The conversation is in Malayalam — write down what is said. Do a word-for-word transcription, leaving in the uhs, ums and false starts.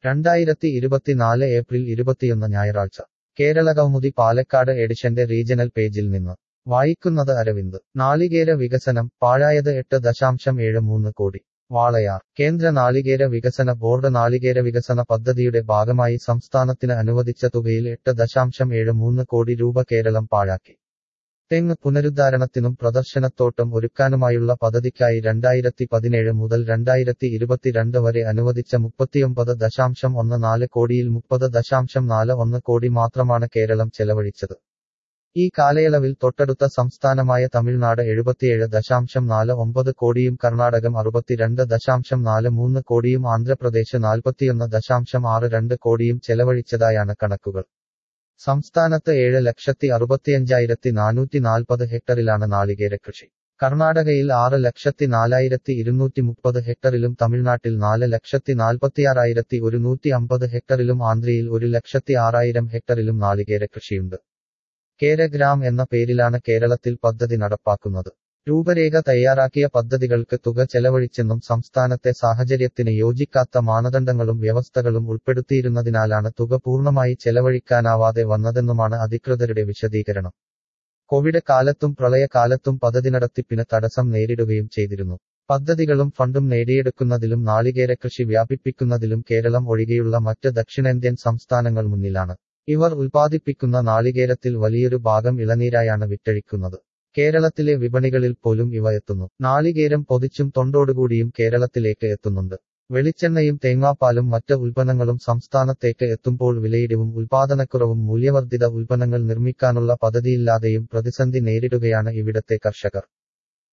രണ്ടായിരത്തി ഇരുപത്തിനാല് ഏപ്രിൽ ഇരുപത്തിയൊന്ന് ഞായറാഴ്ച കേരള കൗമുദി പാലക്കാട് എഡിഷന്റെ റീജണൽ പേജിൽ നിന്ന് വായിക്കുന്നത് അരവിന്ദ്. നാളികേര വികസനം പാഴായത് എട്ട് ദശാംശം ഏഴ് മൂന്ന് കോടി. വാളയാർ. കേന്ദ്ര നാളികേര വികസന ബോർഡ് നാളികേര വികസന പദ്ധതിയുടെ ഭാഗമായി സംസ്ഥാനത്തിന് അനുവദിച്ച തുകയിൽ എട്ട് ദശാംശം ഏഴ് മൂന്ന് കോടി രൂപ കേരളം പാഴാക്കി. തെങ്ങ് പുനരുദ്ധാരണത്തിനും പ്രദർശനത്തോട്ടം ഒരുക്കാനുമായുള്ള പദ്ധതിക്കായി രണ്ടായിരത്തി പതിനേഴ് മുതൽ രണ്ടായിരത്തി ഇരുപത്തിരണ്ട് വരെ അനുവദിച്ച മുപ്പത്തിയൊമ്പത് ദശാംശം ഒന്ന് നാല് കോടിയിൽ മുപ്പത് ദശാംശം നാല് ഒന്ന് കോടി മാത്രമാണ് കേരളം ചെലവഴിച്ചത്. ഈ കാലയളവിൽ തൊട്ടടുത്ത സംസ്ഥാനമായ തമിഴ്നാട് എഴുപത്തിയേഴ് ദശാംശം നാല് ഒമ്പത് കോടിയും കർണാടകം അറുപത്തിരണ്ട് ദശാംശം നാല് മൂന്ന് കോടിയും ആന്ധ്രാപ്രദേശ് നാൽപ്പത്തിയൊന്ന് ദശാംശം ആറ് രണ്ട് കോടിയും ചെലവഴിച്ചതായാണ് കണക്കുകൾ. സംസ്ഥാനത്ത് ഏഴ് ലക്ഷത്തി അറുപത്തിയഞ്ചായിരത്തി നാനൂറ്റി നാൽപ്പത് ഹെക്ടറിലാണ് നാളികേര കൃഷി. കർണാടകയിൽ ആറ് ലക്ഷത്തി നാലായിരത്തി ഇരുന്നൂറ്റി മുപ്പത് ഹെക്ടറിലും തമിഴ്നാട്ടിൽ നാല് ലക്ഷത്തി നാൽപ്പത്തിയാറായിരത്തി ഒരുന്നൂറ്റി അമ്പത് ഹെക്ടറിലും ആന്ധ്രയിൽ ഒരു ലക്ഷത്തി ആറായിരം ഹെക്ടറിലും നാളികേര കൃഷിയുണ്ട്. കേരഗ്രാം എന്ന പേരിലാണ് കേരളത്തിൽ പദ്ധതി നടപ്പാക്കുന്നത്. രൂപരേഖ തയ്യാറാക്കിയ പദ്ധതികൾക്ക് തുക ചെലവഴിച്ചെന്നും സംസ്ഥാനത്തെ സാഹചര്യത്തിന് യോജിക്കാത്ത മാനദണ്ഡങ്ങളും വ്യവസ്ഥകളും ഉൾപ്പെടുത്തിയിരുന്നതിനാലാണ് തുക പൂർണ്ണമായി ചെലവഴിക്കാനാവാതെ വന്നതെന്നുമാണ് അധികൃതരുടെ വിശദീകരണം. കോവിഡ് കാലത്തും പ്രളയകാലത്തും പദ്ധതി നടത്തിപ്പിന് തടസ്സം നേരിടുകയും ചെയ്തിരുന്നു. പദ്ധതികളും ഫണ്ടും നേടിയെടുക്കുന്നതിലും നാളികേര കൃഷി വ്യാപിപ്പിക്കുന്നതിലും കേരളം ഒഴികെയുള്ള മറ്റ് ദക്ഷിണേന്ത്യൻ സംസ്ഥാനങ്ങൾ മുന്നിലാണ്. ഇവർ ഉൽപ്പാദിപ്പിക്കുന്ന നാളികേരത്തിൽ വലിയൊരു ഭാഗം ഇളനീരായാണ് വിറ്റഴിക്കുന്നത്. കേരളത്തിലെ വിപണികളിൽ പോലും ഇവ എത്തുന്നു. നാളികേരം പൊതിച്ചും തൊണ്ടോടുകൂടിയും കേരളത്തിലേക്ക് എത്തുന്നുണ്ട്. വെളിച്ചെണ്ണയും തേങ്ങാപ്പാലും മറ്റ് ഉൽപ്പന്നങ്ങളും സംസ്ഥാനത്തേക്ക് എത്തുമ്പോൾ വിലയിടിവും ഉൽപാദനക്കുറവും മൂല്യവർദ്ധിത ഉൽപ്പന്നങ്ങൾ നിർമ്മിക്കാനുള്ള പദ്ധതിയില്ലാതെയും പ്രതിസന്ധി നേരിടുകയാണ് ഇവിടത്തെ കർഷകർ.